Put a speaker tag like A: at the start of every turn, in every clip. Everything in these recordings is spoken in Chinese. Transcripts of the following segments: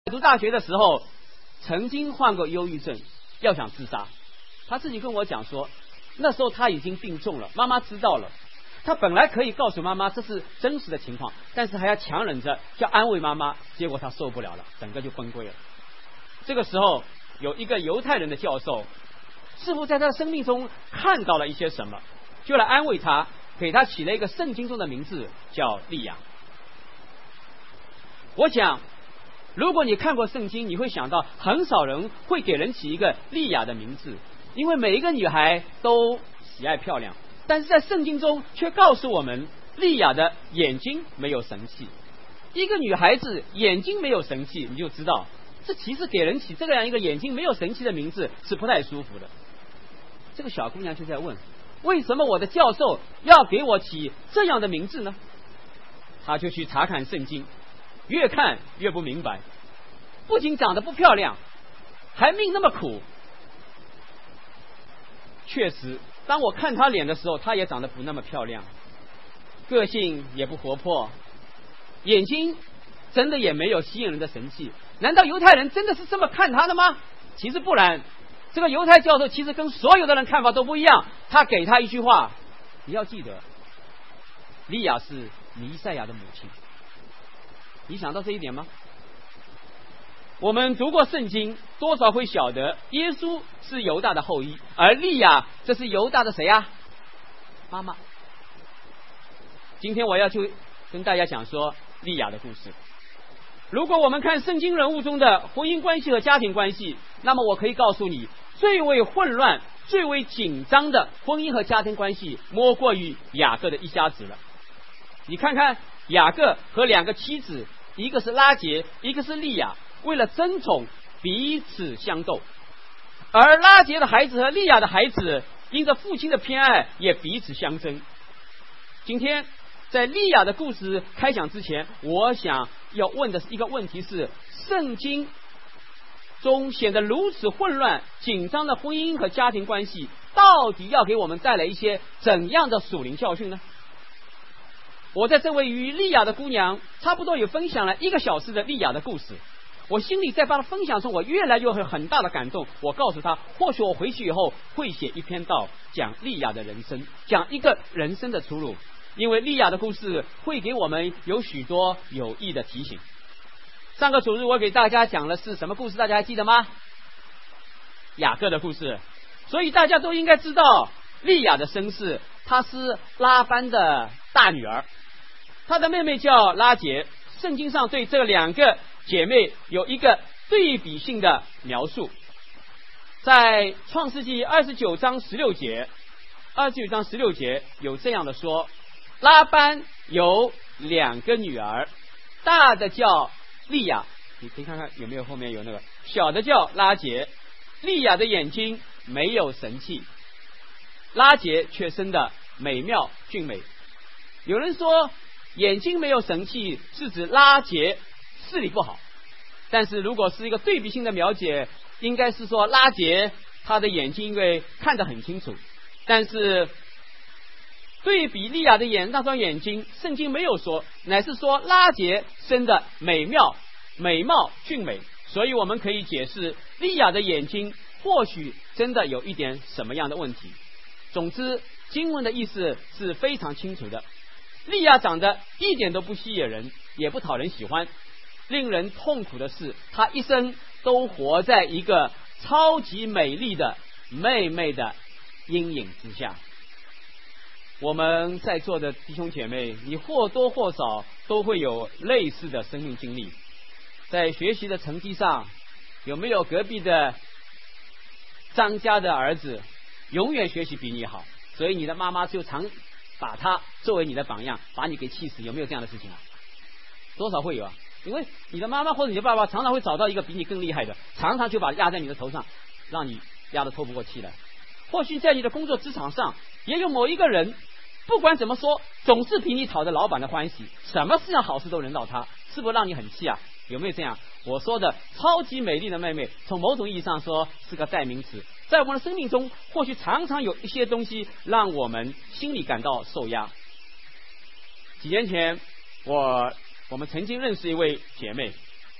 A: 读大学的时候，曾经患过忧郁症，要想自杀。他自己跟我讲说，那时候他已经病重了，妈妈知道了。他本来可以告诉妈妈这是真实的情况，但是还要强忍着要安慰妈妈，结果他受不了了，整个就崩溃了。这个时候，有一个犹太人的教授，似乎在他的生命中看到了一些什么，就来安慰他，给他起了一个圣经中的名字，叫利亚。我想，如果你看过圣经，你会想到很少人会给人起一个利亚的名字，因为每一个女孩都喜爱漂亮，但是在圣经中却告诉我们，利亚的眼睛没有神气。一个女孩子眼睛没有神气，你就知道这其实给人起这样一个眼睛没有神气的名字是不太舒服的。这个小姑娘就在问，为什么我的教授要给我起这样的名字呢？她就去查看圣经，越看越不明白，不仅长得不漂亮，还命那么苦。确实，当我看她脸的时候，她也长得不那么漂亮，个性也不活泼，眼睛真的也没有吸引人的神气。难道犹太人真的是这么看她的吗？其实不然，这个犹太教授其实跟所有的人看法都不一样。他给他一句话，你要记得，利亚是弥赛亚的母亲。你想到这一点吗？我们读过圣经，多少会晓得耶稣是犹大的后裔，而利亚这是犹大的谁啊？妈妈。今天我要去跟大家讲说利亚的故事。如果我们看圣经人物中的婚姻关系和家庭关系，那么我可以告诉你，最为混乱、最为紧张的婚姻和家庭关系，莫过于雅各的一家子了。你看看雅各和两个妻子，一个是拉结，一个是利亚，为了争宠彼此相斗，而拉结的孩子和利亚的孩子因着父亲的偏爱也彼此相争。今天在利亚的故事开讲之前，我想要问的一个问题是，圣经中显得如此混乱紧张的婚姻和家庭关系，到底要给我们带来一些怎样的属灵教训呢？我在这位与利亚的姑娘差不多也分享了1个小时的利亚的故事，我心里在帮她分享中，我越来越有很大的感动。我告诉她，或许我回去以后会写一篇道，讲利亚的人生，讲一个人生的出路，因为利亚的故事会给我们有许多有益的提醒。上个主日我给大家讲的是什么故事？大家还记得吗？雅各的故事。所以大家都应该知道利亚的身世，她是拉班的大女儿，她的妹妹叫拉结。圣经上对这2个姐妹有一个对比性的描述，在创世纪29章16节有这样的说，拉班有2个女儿，大的叫利亚，你可以看看有没有后面有那个，小的叫拉结。利亚的眼睛没有神气，拉结却生得美妙俊美。有人说眼睛没有神气是指拉结视力不好，但是如果是一个对比性的描写，应该是说拉结他的眼睛因为看得很清楚，但是对比利亚的那双眼睛，圣经没有说，乃是说拉结生的美貌俊美。所以我们可以解释利亚的眼睛或许真的有一点什么样的问题。总之经文的意思是非常清楚的，利亚长得一点都不吸引人，也不讨人喜欢。令人痛苦的是，她一生都活在一个超级美丽的妹妹的阴影之下。我们在座的弟兄姐妹，你或多或少都会有类似的生命经历。在学习的成绩上，有没有隔壁的张家的儿子永远学习比你好，所以你的妈妈就常把他作为你的榜样，把你给气死？有没有这样的事情啊？多少会有啊，因为你的妈妈或者你的爸爸常常会找到一个比你更厉害的，常常就把压在你的头上，让你压得透不过气来。或许在你的工作职场上，也有某一个人，不管怎么说，总是比你讨着老板的欢喜，什么事情好事都轮到他，是不是让你很气啊？有没有这样？我说的超级美丽的妹妹，从某种意义上说是个代名词。在我们的生命中，或许常常有一些东西让我们心里感到受压。几年前，我们曾经认识一位姐妹，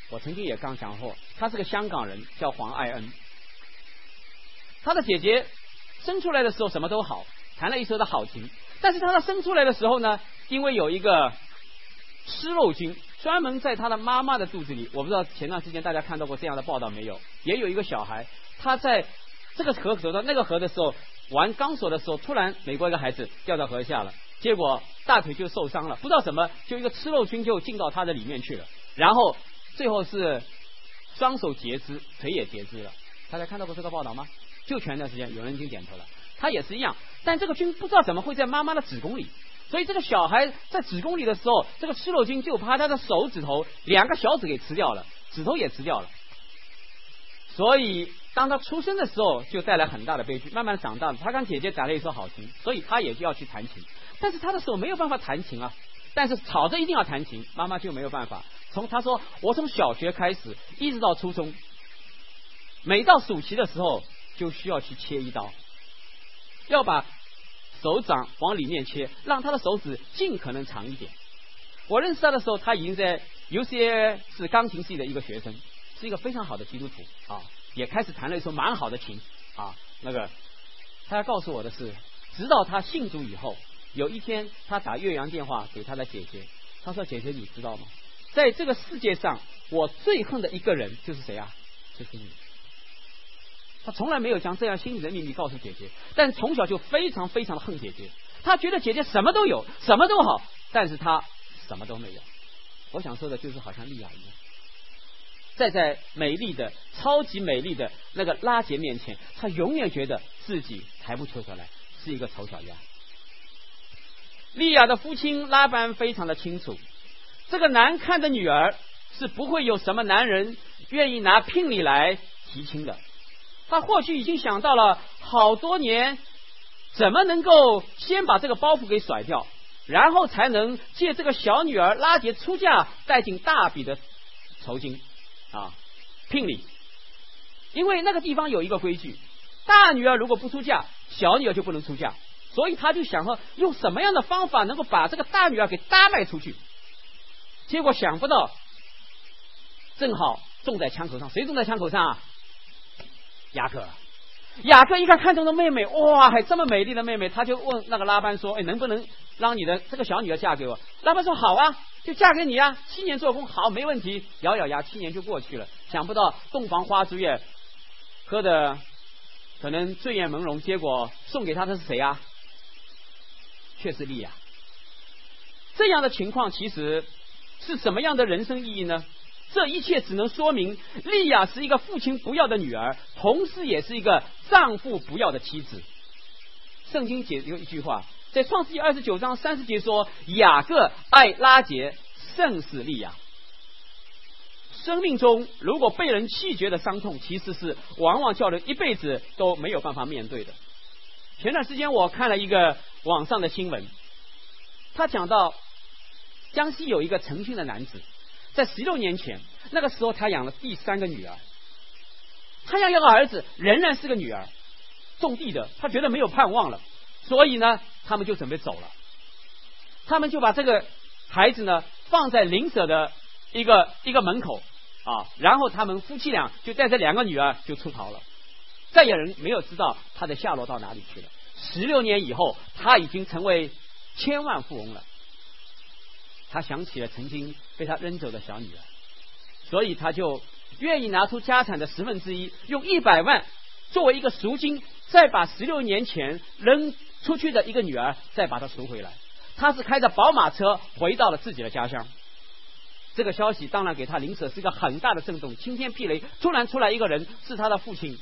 A: 我曾经也刚讲过，他是个香港人，叫黄爱恩。他的姐姐生出来的时候什么都好，弹了一手的好琴，但是他生出来的时候呢，因为有一个吃肉菌专门在他的妈妈的肚子里，我不知道前段时间大家看到过这样的报道没有，也有一个小孩，他在这个河走到那个河的时候，玩钢索的时候，突然美国一个孩子掉到河下了，结果大腿就受伤了，不知道什么，就一个吃肉菌就进到他的里面去了，然后最后是双手截肢，腿也截肢了。大家看到过这个报道吗？就前段时间有人已经点头了，他也是一样，但这个菌不知道怎么会在妈妈的子宫里，所以这个小孩在子宫里的时候，这个吃肉菌就把他的手指头2个小指给吃掉了，指头也吃掉了，所以当他出生的时候就带来很大的悲剧。慢慢的长大了，他跟姐姐打了一手好琴，所以他也就要去弹琴，但是他的手没有办法弹琴啊，但是吵着一定要弹琴，妈妈就没有办法。他说我从小学开始一直到初中，每到暑期的时候就需要去切一刀，要把手掌往里面切，让他的手指尽可能长一点。我认识他的时候，他已经在 UCLA 是钢琴系的一个学生，是一个非常好的基督徒啊，也开始弹了一首蛮好的琴啊。他要告诉我的是，直到他信主以后，有一天他打越洋电话给他的姐姐，他说：“姐姐，你知道吗？在这个世界上，我最恨的一个人就是谁啊？就是你。”他从来没有将这样心里的秘密告诉姐姐，但从小就非常非常的恨姐姐。他觉得姐姐什么都有，什么都好，但是他什么都没有。我想说的就是好像莉亚一样，在美丽的超级美丽的那个拉结面前，他永远觉得自己抬不出头来，是一个丑小鸭。莉亚的父亲拉班非常的清楚，这个难看的女儿是不会有什么男人愿意拿聘礼来提亲的。他或许已经想到了好多年，怎么能够先把这个包袱给甩掉，然后才能借这个小女儿拉结出嫁，带进大笔的酬金啊聘礼。因为那个地方有一个规矩，大女儿如果不出嫁，小女儿就不能出嫁，所以他就想说用什么样的方法能够把这个大女儿给搭卖出去。结果想不到正好中在枪口上。谁中在枪口上啊？雅各一看中的妹妹，哇，还这么美丽的妹妹，他就问那个拉班说：“能不能让你的这个小女儿嫁给我？”拉班说：“好啊，就嫁给你啊，7年做工，好，没问题。”咬咬牙，7年就过去了。想不到洞房花烛夜，喝的可能醉眼朦胧，结果送给他的是谁啊？却是莉亚。这样的情况其实是什么样的人生意义呢？这一切只能说明莉亚是一个父亲不要的女儿，同时也是一个丈夫不要的妻子。圣经解有一句话，在创世纪29章30节说：“雅各爱拉结胜似莉亚。”生命中如果被人弃绝的伤痛，其实是往往叫人一辈子都没有办法面对的。前段时间我看了一个网上的新闻，他讲到江西有一个诚信的男子，在16年前，那个时候他养了第3个女儿，他要一个儿子，仍然是个女儿，种地的，他觉得没有盼望了，所以呢，他们就准备走了。他们就把这个孩子呢放在邻舍的一个门口啊，然后他们夫妻俩就带着2个女儿就出逃了，再有人没有知道他的下落到哪里去了。16年以后，他已经成为千万富翁了。他想起了曾经被他扔走的小女儿，所以他就愿意拿出家产的1/10，用100万作为一个赎金，再把16年前扔出去的一个女儿再把她赎回来。他是开着宝马车回到了自己的家乡。这个消息当然给他邻舍是一个很大的震动，晴天霹雷，突然出来一个人是他的父亲。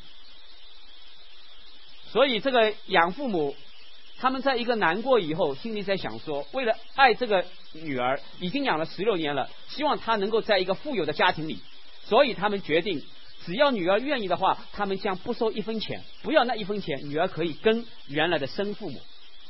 A: 所以这个养父母他们在一个难过以后，心里在想说，为了爱这个女儿，已经养了16年了，希望她能够在一个富有的家庭里，所以他们决定，只要女儿愿意的话，他们将不收1分钱，不要那1分钱，女儿可以跟原来的生父母。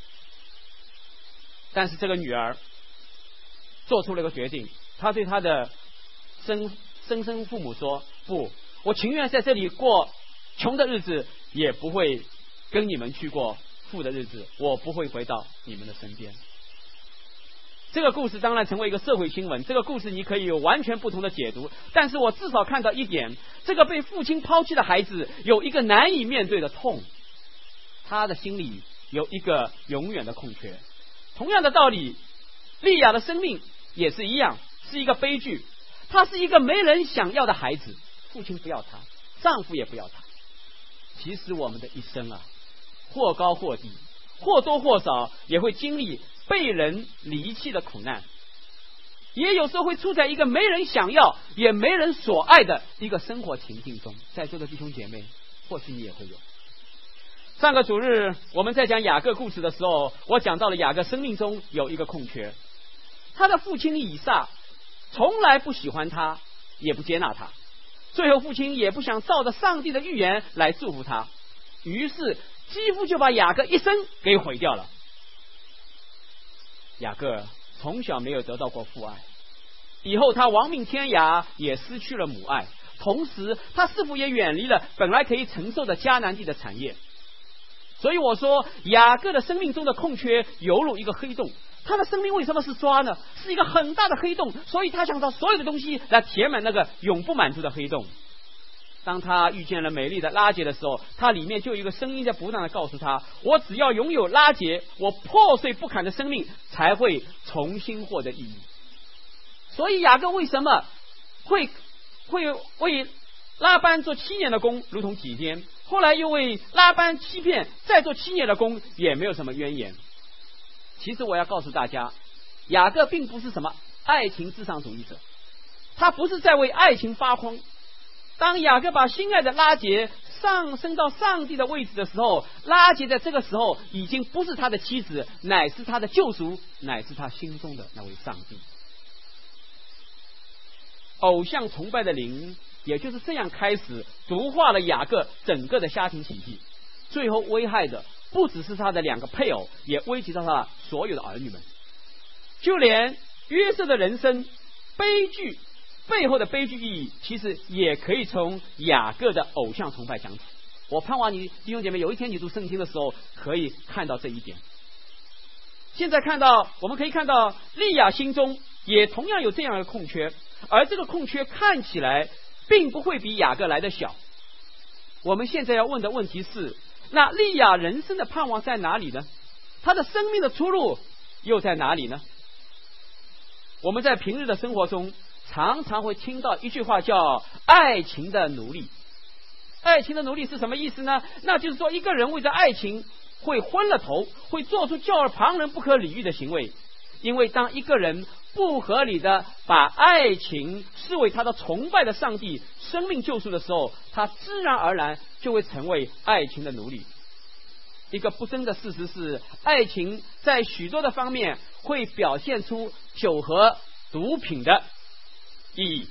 A: 但是这个女儿做出了一个决定，她对她的生父母说：“不，我情愿在这里过穷的日子，也不会跟你们去过富的日子，我不会回到你们的身边。” 这个故事当然成为一个社会新闻，这个故事你可以有完全不同的解读，但是我至少看到一点，这个被父亲抛弃的孩子有一个难以面对的痛，他的心里有一个永远的空缺。同样的道理，利亚的生命也是一样，是一个悲剧。他是一个没人想要的孩子，父亲不要他，丈夫也不要他。其实我们的一生啊，或高或低，或多或少也会经历被人离弃的苦难，也有时候会处在一个没人想要也没人所爱的一个生活情境中。在座的弟兄姐妹，或许你也会有。上个主日我们在讲雅各故事的时候，我讲到了雅各生命中有一个空缺，他的父亲以撒从来不喜欢他，也不接纳他，最后父亲也不想照着上帝的预言来祝福他，于是几乎就把雅各一生给毁掉了。雅各从小没有得到过父爱，以后他亡命天涯，也失去了母爱，同时他是否也远离了本来可以承受的迦南地的产业。所以我说，雅各的生命中的空缺犹如一个黑洞。他的生命为什么是抓呢？是一个很大的黑洞，所以他想到所有的东西来填满那个永不满足的黑洞。当他遇见了美丽的拉结的时候，他里面就有一个声音在不断的告诉他，我只要拥有拉结，我破碎不堪的生命才会重新获得意义。所以雅各为什么会为拉班做7年的工如同己奸，后来又为拉班欺骗再做7年的工，也没有什么冤言。其实我要告诉大家，雅各并不是什么爱情至上主义者，他不是在为爱情发慌。当雅各把心爱的拉结上升到上帝的位置的时候，拉结在这个时候已经不是他的妻子，乃是他的救赎，乃是他心中的那位上帝。偶像崇拜的灵也就是这样开始毒化了雅各整个的家庭体系，最后危害的不只是他的2个配偶，也危及到他所有的儿女们。就连约瑟的人生悲剧背后的悲剧意义，其实也可以从雅各的偶像崇拜讲起。我盼望你弟兄姐妹有一天你读圣经的时候可以看到这一点。现在我们可以看到利亚心中也同样有这样的空缺，而这个空缺看起来并不会比雅各来得小。我们现在要问的问题是，那利亚人生的盼望在哪里呢？他的生命的出路又在哪里呢？我们在平日的生活中常常会听到一句话，叫爱情的奴隶。爱情的奴隶是什么意思呢？那就是说一个人为着爱情会昏了头，会做出叫旁人不可理喻的行为。因为当一个人不合理的把爱情视为他的崇拜的上帝、生命救赎的时候，他自然而然就会成为爱情的奴隶。一个不争的事实是，爱情在许多的方面会表现出酒和毒品的意义，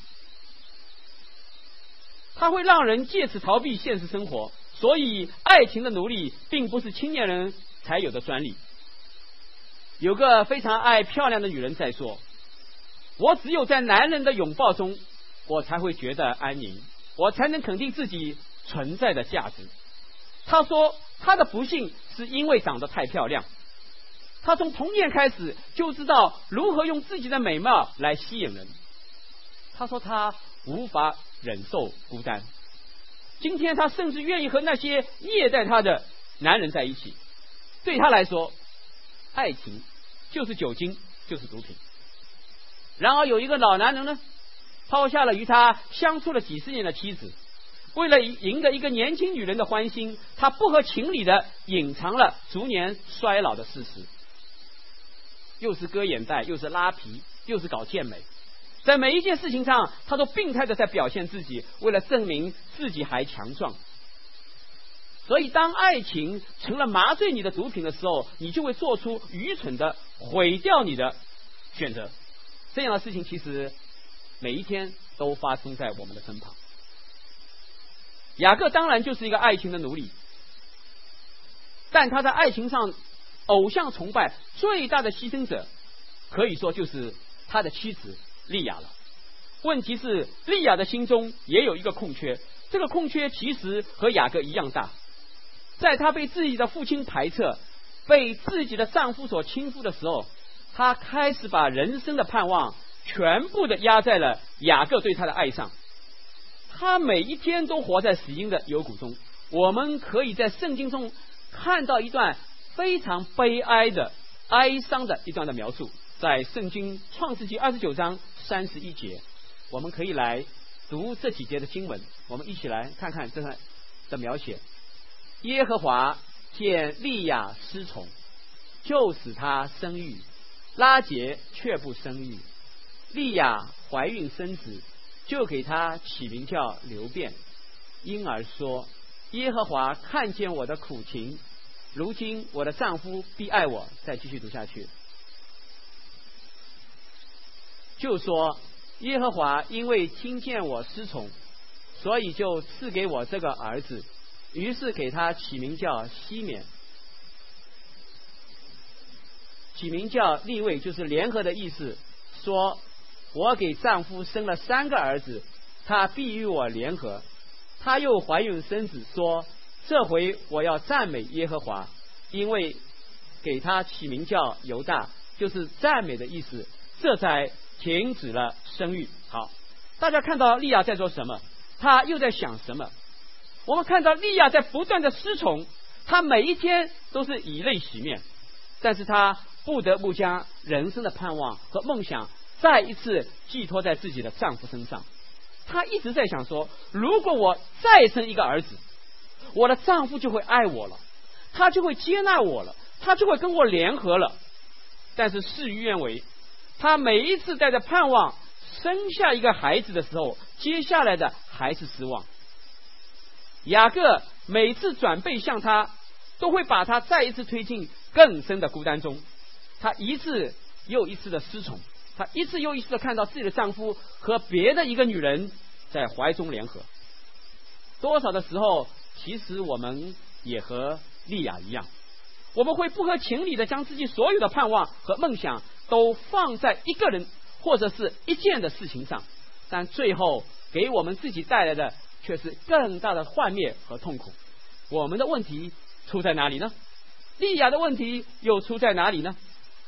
A: 它会让人借此逃避现实生活。所以爱情的奴隶并不是青年人才有的专利。有个非常爱漂亮的女人在说，我只有在男人的拥抱中，我才会觉得安宁，我才能肯定自己存在的价值。她说她的不幸是因为长得太漂亮，她从童年开始就知道如何用自己的美貌来吸引人。她说她无法忍受孤单，今天她甚至愿意和那些虐待她的男人在一起。对她来说，爱情就是酒精，就是毒品。然而有一个老男人呢，抛下了与他相处了几十年的妻子，为了赢得一个年轻女人的欢心，他不合情理的隐藏了逐年衰老的事实，又是割眼袋，又是拉皮，又是搞健美，在每一件事情上他都病态的在表现自己，为了证明自己还强壮。所以当爱情成了麻醉你的毒品的时候，你就会做出愚蠢的毁掉你的选择。这样的事情其实每一天都发生在我们的身旁。雅各当然就是一个爱情的奴隶，但他在爱情上偶像崇拜最大的牺牲者，可以说就是他的妻子利亚了。问题是利亚的心中也有一个空缺，这个空缺其实和雅各一样大。在她被自己的父亲排斥，被自己的丈夫所倾覆的时候， 他开始把人生的盼望全部的压在了雅各对他的爱上。他每一天都活在死荫的幽谷中。我们可以在圣经中看到一段非常悲哀的哀伤的一段的描述，在圣经创世纪29章31节，我们可以来读这几节的经文，我们一起来看看这段的描写。耶和华见利亚失宠，就使她生育，拉结却不生育。利亚怀孕生子，就给她起名叫流便，因而说，耶和华看见我的苦情，如今我的丈夫必爱我。再继续读下去，就说耶和华因为听见我失宠，所以就赐给我这个儿子，于是给他起名叫西缅，起名叫利位，就是联合的意思，说我给丈夫生了3个儿子，他必与我联合。他又怀孕生子，说这回我要赞美耶和华，因为给他起名叫犹大，就是赞美的意思，这才停止了生育。好，大家看到利亚在做什么？他又在想什么？我们看到利亚在不断的失宠，他每一天都是以泪洗面，但是他不得不将人生的盼望和梦想再一次寄托在自己的丈夫身上。他一直在想说，如果我再生一个儿子，我的丈夫就会爱我了，他就会接纳我了，他就会跟我联合了。但是事与愿违，他每一次带着盼望生下一个孩子的时候，接下来的还是失望。雅各每次转背向他，都会把他再一次推进更深的孤单中。他一次又一次的失宠，他一次又一次的看到自己的丈夫和别的一个女人在怀中联合。多少的时候，其实我们也和利亚一样，我们会不合情理的将自己所有的盼望和梦想都放在一个人或者是一件的事情上，但最后给我们自己带来的却是更大的幻灭和痛苦。我们的问题出在哪里呢？利亚的问题又出在哪里呢？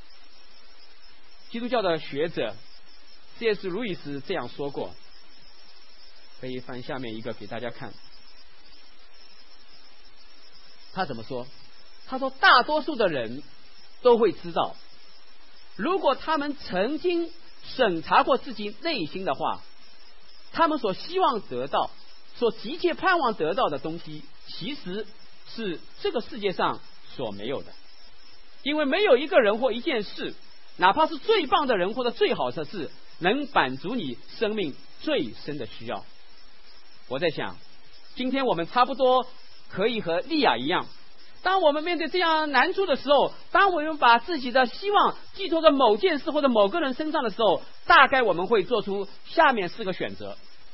A: 基督教的学者 C.S. 路易斯这样说过，可以翻下面一个给大家看。他怎么说？他说，大多数的人都会知道，如果他们曾经审查过自己内心的话，他们所希望得到、所急切盼望得到的东西，其实是这个世界上所没有的。因为没有一个人或一件事，哪怕是最棒的人或者最好的事，能满足你生命最深的需要。我在想，今天我们差不多可以和利亚一样，当我们面对这样难处的时候，当我们把自己的希望寄托在某件事或者某个人身上的时候，大概我们会做出下面4个选择。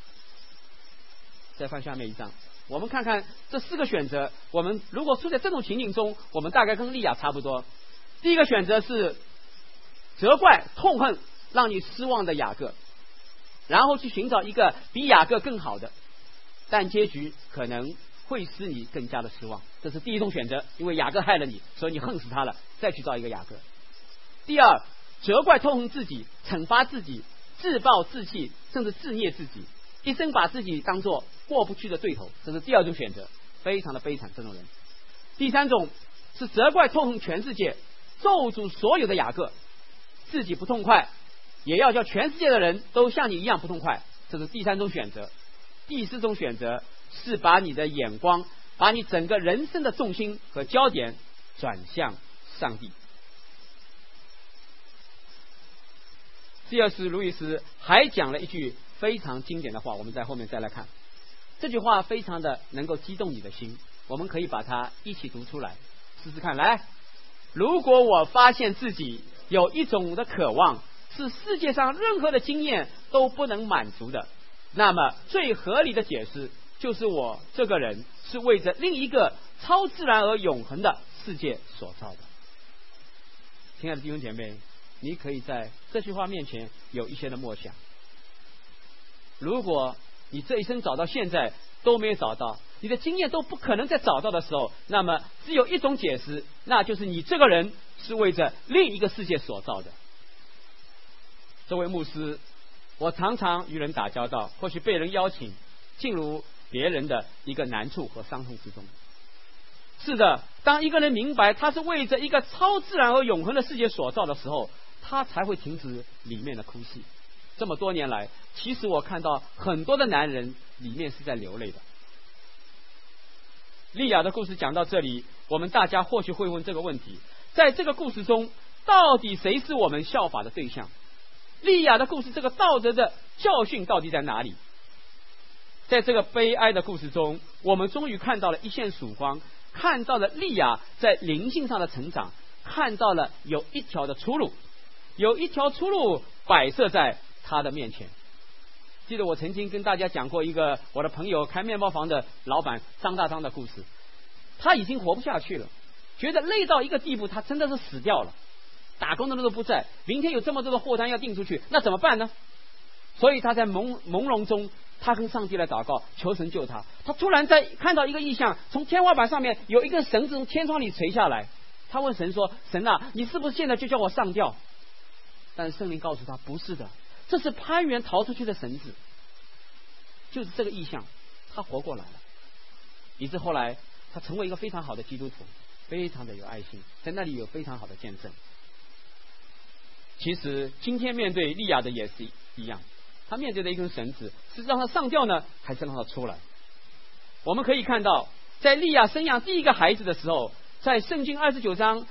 A: 再翻下面一张，我们看看这4个选择，我们如果处在这种情景中，我们大概跟利亚差不多。第一个选择是责怪、痛恨让你失望的雅各，然后去寻找一个比雅各更好的，但结局可能会使你更加的失望。这是第一种选择，因为雅各害了你，所以你恨死他了，再去找一个雅各。第二，责怪痛恨自己，惩罚自己，自暴自弃，甚至自虐自己，一生把自己当作过不去的对头，这是第二种选择，非常的悲惨，这种人。第三种是责怪痛恨全世界，咒诅所有的雅各，自己不痛快，也要叫全世界的人都像你一样不痛快，这是第三种选择。第四种选择是把你的眼光，把你整个人生的重心和焦点转向上帝。C.S. 路易斯还讲了一句非常经典的话，我们在后面再来看。这句话非常的能够激动你的心，我们可以把它一起读出来试试看。来，如果我发现自己有一种的渴望是世界上任何的经验都不能满足的，那么最合理的解释就是我这个人是为着另一个超自然而永恒的世界所造的。亲爱的弟兄姐妹，你可以在这句话面前有一些的默想。如果你这一生找到现在都没有找到，你的经验都不可能再找到的时候，那么只有一种解释，那就是你这个人是为着另一个世界所造的。 作为牧师，我常常与人打交道，或许被人邀请进入别人的一个难处和伤痛之中。是的，当一个人明白他是为着一个超自然和永恒的世界所造的时候，他才会停止里面的哭泣。这么多年来，其实我看到很多的男人里面是在流泪的。利亚的故事讲到这里，我们大家或许会问这个问题：在这个故事中，到底谁是我们效法的对象？利亚的故事这个道德的教训到底在哪里？在这个悲哀的故事中，我们终于看到了一线曙光，看到了利亚在灵性上的成长，看到了有一条的出路，有一条出路摆设在他的面前。记得我曾经跟大家讲过一个我的朋友开面包房的老板张大章的故事。他已经活不下去了，觉得累到一个地步，他真的是死掉了，打工的人都不在，明天有这么多的货单要订出去，那怎么办呢？所以他在朦胧中，他跟上帝来祷告，求神救他。他突然在看到一个异象，从天花板上面有一根绳子从天窗里垂下来。他问神说：神啊，你是不是现在就叫我上吊？但圣灵告诉他，不是的，这是攀援逃出去的绳子。就是这个异象，他活过来了，以致后来他成为一个非常好的基督徒，非常的有爱心，在那里有非常好的见证。其实今天面对利亚的也是一样，他面对的一根绳子是让他上吊呢，还是让他出来？我们可以看到，在利亚生养第一个孩子的时候，在圣经29章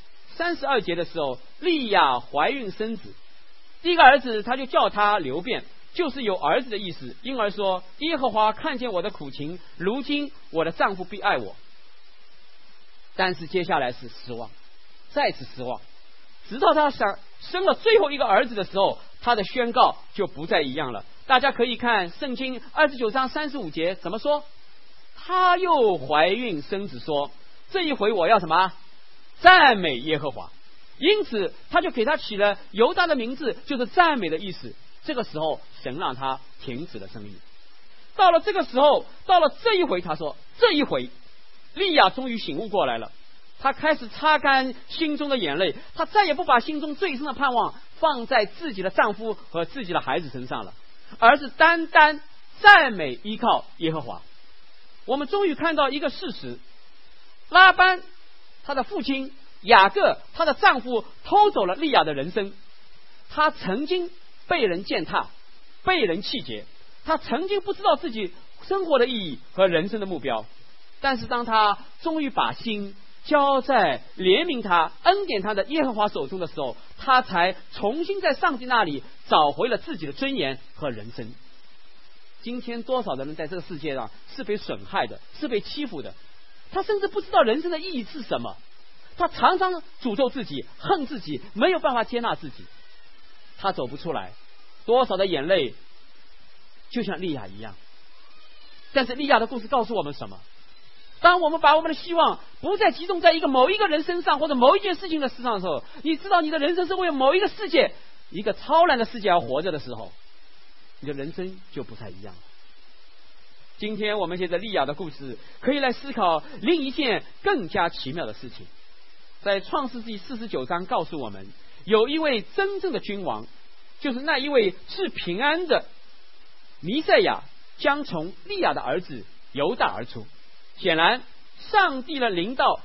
A: 32节的时候，利亚怀孕生子，第一个儿子他就叫他流便，就是有儿子的意思，因而说耶和华看见我的苦情，如今我的丈夫必爱我。但是接下来是失望，再次失望，直到他生了最后一个儿子的时候，他的宣告就不再一样了。大家可以看圣经29章35节怎么说，他又怀孕生子说，这一回我要什么？赞美耶和华。因此他就给他起了犹大的名字，就是赞美的意思。这个时候神让他停止了生育。到了这个时候，到了这一回，他说这一回利亚终于醒悟过来了，他开始擦干心中的眼泪，他再也不把心中最深的盼望放在自己的丈夫和自己的孩子身上了，而是单单赞美依靠耶和华。我们终于看到一个事实，拉班他的父亲雅各他的丈夫偷走了利亚的人生，他曾经被人践踏，被人气节，他曾经不知道自己生活的意义和人生的目标。但是当他终于把心交在怜悯他恩典他的耶和华手中的时候，他才重新在上帝那里找回了自己的尊严和人生。今天多少的人在这个世界上是被损害的，是被欺负的，他甚至不知道人生的意义是什么，他常常诅咒自己，恨自己，没有办法接纳自己，他走不出来，多少的眼泪就像利亚一样。但是利亚的故事告诉我们什么？当我们把我们的希望不再集中在某一个人身上或者某一件事情的事上的时候，你知道你的人生是为了某一个世界，一个超然的世界而活着的时候，你的人生就不太一样了。今天我们借着利亚的故事，可以来思考另一件更加奇妙的事情。在创世纪49章告诉我们，有一位真正的君王，就是那一位赐平安的弥赛亚，将从利亚的儿子犹大而出。显然上帝临到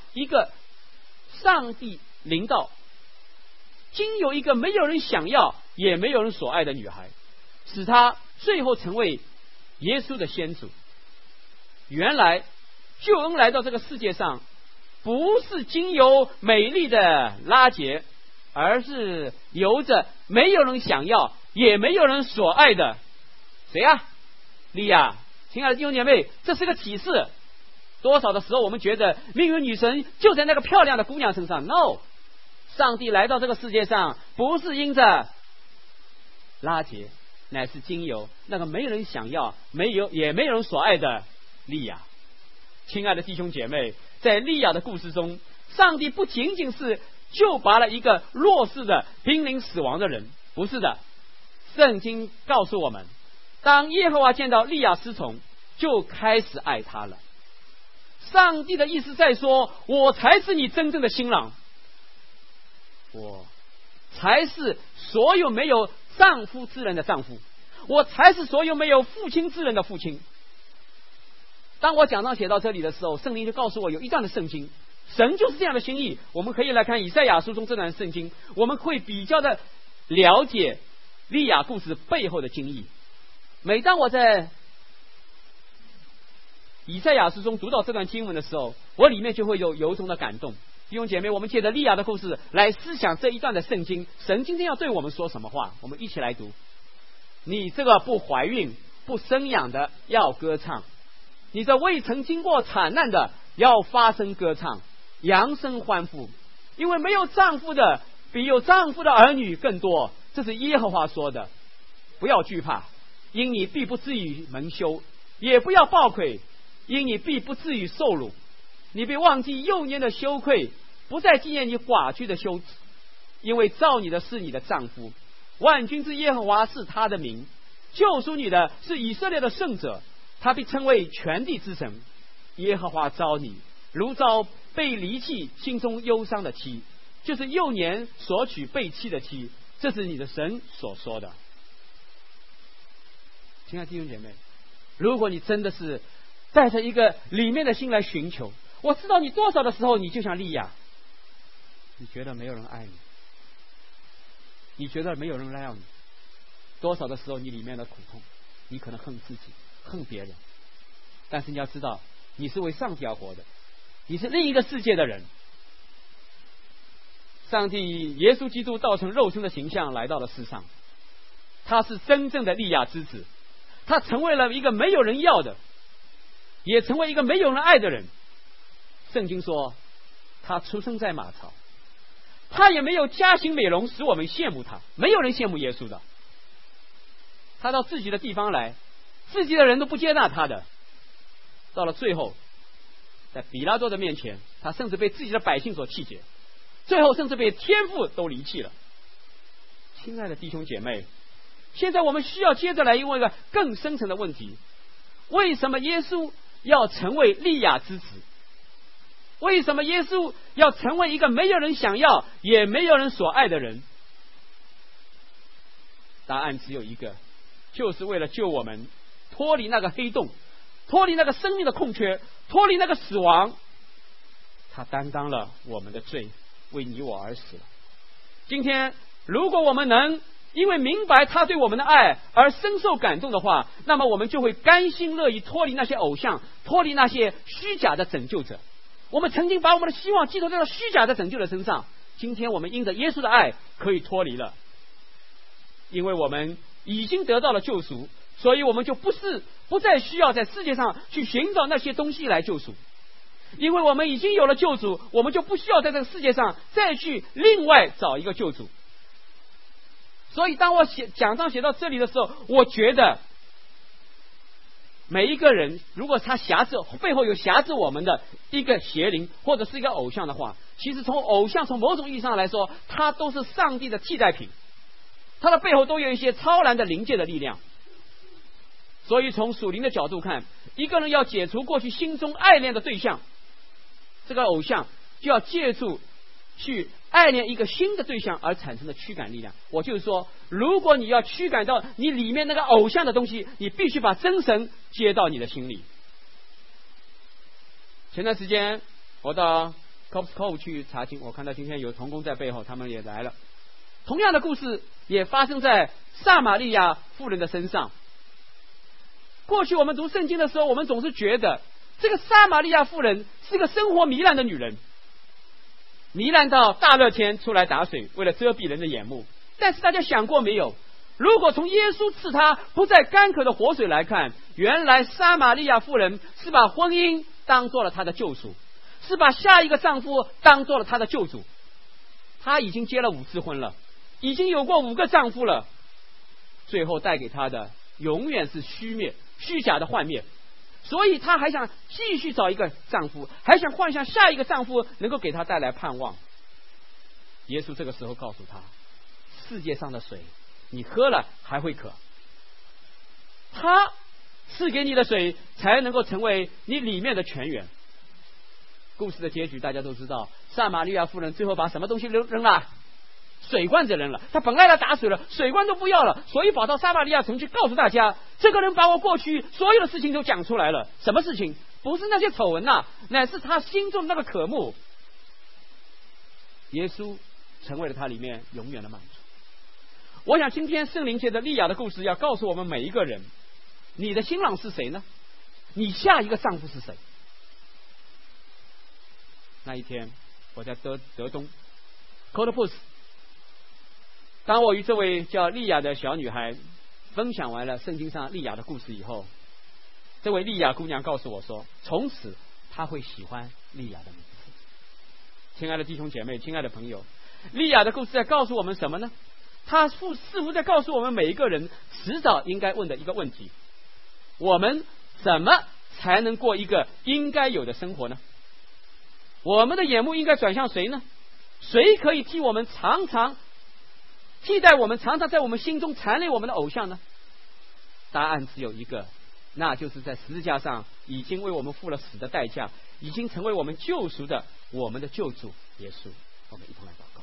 A: 经有一个没有人想要也没有人所爱的女孩，使她最后成为耶稣的先祖。原来救恩来到这个世界上，不是经由美丽的拉结，而是由着没有人想要也没有人所爱的谁啊？利亚。亲爱的弟兄姐妹，这是个启示。多少的时候我们觉得命运女神就在那个漂亮的姑娘身上， No， 上帝来到这个世界上不是因着拉结，乃是经由那个没有人想要也没有人所爱的利亚。亲爱的弟兄姐妹，在利亚的故事中，上帝不仅仅是救拔了一个弱势的濒临死亡的人，不是的，圣经告诉我们，当耶和华见到利亚失宠，就开始爱他了。上帝的意思在说，我才是你真正的新郎，我才是所有没有丈夫之人的丈夫，我才是所有没有父亲之人的父亲。当我讲章写到这里的时候，圣灵就告诉我有一段的圣经，神就是这样的心意。我们可以来看以赛亚书中这段圣经，我们会比较的了解利亚故事背后的经义。每当我在以赛亚书中读到这段经文的时候，我里面就会有由衷的感动。弟兄姐妹，我们借着利亚的故事来思想这一段的圣经，神今天要对我们说什么话？我们一起来读。你这个不怀孕不生养的要歌唱，你这未曾经过惨难的要发声歌唱，扬声欢呼，因为没有丈夫的比有丈夫的儿女更多，这是耶和华说的。不要惧怕，因你必不至于蒙羞，也不要抱愧，因你必不至于受辱。你必忘记幼年的羞愧，不再纪念你寡居的羞耻，因为造你的是你的丈夫，万军之耶和华是他的名，救赎你的是以色列的圣者，他必称为全地之神。耶和华召你，如召被离弃心中忧伤的妻，就是幼年所娶被妻的妻，这是你的神所说的。亲爱的弟兄姐妹，如果你真的是带着一个里面的心来寻求，我知道你多少的时候，你就像利亚，你觉得没有人爱你，你觉得没有人来要你，多少的时候你里面的苦痛，你可能恨自己恨别人，但是你要知道你是为上帝而活的，你是另一个世界的人。上帝以耶稣基督道成肉身的形象来到了世上，他是真正的利亚之子，他成为了一个没有人要的，也成为一个没有人爱的人。圣经说他出生在马槽，他也没有家庭美容使我们羡慕他，没有人羡慕耶稣的。他到自己的地方来，自己的人都不接纳他的，到了最后在比拉多的面前，他甚至被自己的百姓所弃绝，最后甚至被天父都离弃了。亲爱的弟兄姐妹，现在我们需要接着来问一个更深层的问题：为什么耶稣要成为利亚之子？为什么耶稣要成为一个没有人想要也没有人所爱的人？答案只有一个，就是为了救我们脱离那个黑洞，脱离那个生命的空缺，脱离那个死亡。他担当了我们的罪，为你我而死了。今天如果我们能因为明白他对我们的爱而深受感动的话，那么我们就会甘心乐意脱离那些偶像，脱离那些虚假的拯救者。我们曾经把我们的希望寄托在了虚假的拯救的身上，今天我们因着耶稣的爱可以脱离了，因为我们已经得到了救赎，所以我们就不再需要在世界上去寻找那些东西来救赎。因为我们已经有了救赎，我们就不需要在这个世界上再去另外找一个救主。所以当我讲章写到这里的时候，我觉得每一个人如果他背后有辖制我们的一个邪灵或者是一个偶像的话，其实从某种意义上来说，他都是上帝的替代品，他的背后都有一些超然的灵界的力量。所以从属灵的角度看，一个人要解除过去心中爱恋的对象，这个偶像就要借助去爱恋一个新的对象而产生的驱赶力量。我就是说，如果你要驱赶到你里面那个偶像的东西，你必须把真神接到你的心里。前段时间我到 Costco 去查经，我看到今天有同工在背后，他们也来了。同样的故事也发生在撒玛利亚妇人的身上。过去我们读圣经的时候，我们总是觉得这个撒玛利亚妇人是个生活糜烂的女人，糜烂到大热天出来打水，为了遮蔽人的眼目。但是大家想过没有，如果从耶稣赐他不再干渴的活水来看，原来撒玛利亚妇人是把婚姻当做了她的救赎，是把下一个丈夫当做了她的救主。她已经结了5次婚了，已经有过5个丈夫了，最后带给她的永远是虚假的幻灭。所以她还想继续找一个丈夫，还想幻想下一个丈夫能够给她带来盼望。耶稣这个时候告诉她，世界上的水你喝了还会渴，他赐给你的水才能够成为你里面的泉源。故事的结局大家都知道，撒玛利亚妇人最后把什么东西扔了？ 水罐的人了。他本来来打水了，水罐都不要了，所以跑到撒玛利亚城去告诉大家，这个人把我过去所有的事情都讲出来了。什么事情？不是那些丑闻呐，乃是他心中的那个渴慕。耶稣成为了他里面永远的满足。我想今天圣灵借着利亚的故事要告诉我们每一个人，你的新郎是谁呢？你下一个丈夫是谁？那一天我在德东 Cottbus， 当我与这位叫利亚的小女孩分享完了圣经上利亚的故事以后，这位利亚姑娘告诉我说，从此她会喜欢利亚的名字。亲爱的弟兄姐妹，亲爱的朋友，利亚的故事在告诉我们什么呢？他似乎在告诉我们每一个人迟早应该问的一个问题：我们怎么才能过一个应该有的生活呢？我们的眼目应该转向谁呢？谁可以替代我们常常在我们心中缠累我们的偶像呢？答案只有一个，那就是在十字架上已经为我们付了死的代价，已经成为我们救赎的我们的救主耶稣。我们一同来祷告。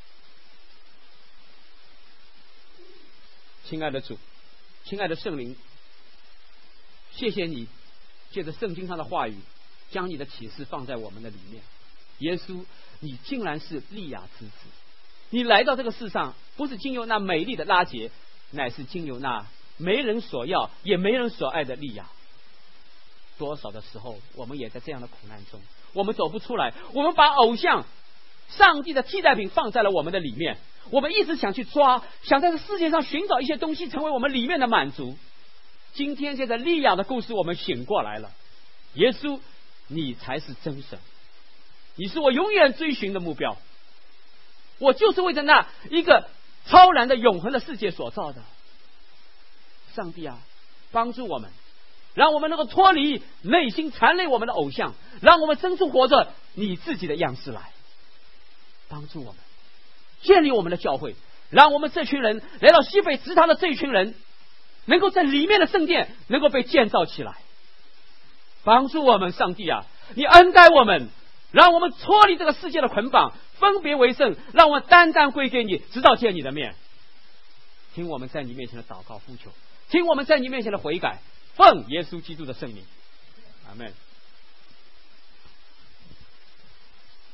A: 亲爱的主，亲爱的圣灵，谢谢你借着圣经上的话语将你的启示放在我们的里面。耶稣，你竟然是利亚之子，你来到这个世上不是经由那美丽的拉结，乃是经由那没人所要也没人所爱的利亚。多少的时候我们也在这样的苦难中，我们走不出来，我们把偶像上帝的替代品放在了我们的里面，我们一直想去抓，想在这世界上寻找一些东西成为我们里面的满足。今天借着利亚的故事我们醒过来了，耶稣你才是真神，你是我永远追寻的目标，我就是为着那一个超然的永恒的世界所造的。上帝啊，帮助我们，让我们能够脱离内心缠累我们的偶像，让我们真正活着你自己的样式来。帮助我们建立我们的教会，让我们这群人来到西北祠堂的这一群人能够在里面的圣殿能够被建造起来。帮助我们，上帝啊，你恩待我们，让我们脱离这个世界的捆绑，分别为圣，让我们单单归给你，直到见你的面。听我们在你面前的祷告呼求，听我们在你面前的悔改，奉耶稣基督的圣名，阿们。